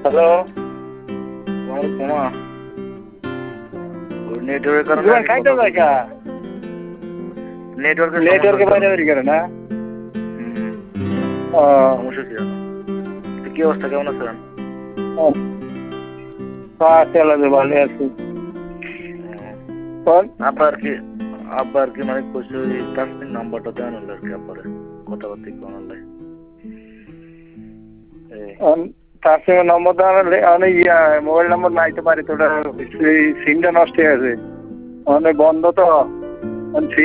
hello তোমার নেটওয়ার্কের কারণে জোয়ান খাইতে দেখা নেটওয়ার্কে বাইরে বেরিয়ে গেল না সমস্যা কি জানো কি অবস্থা কেমন আছেন চলে ভালো আছি আব্বা আর কি মানে কইছে তাসমিন নাম্বারটা দেন হলো আর কি আব্বারে কথাবার্তা কোন হলে তার সঙ্গে নম্বর দেওয়া মোবাইল নম্বর নাই তো পারি তো সিমটা নষ্ট হয়ে আছে অনেক বন্ধ তো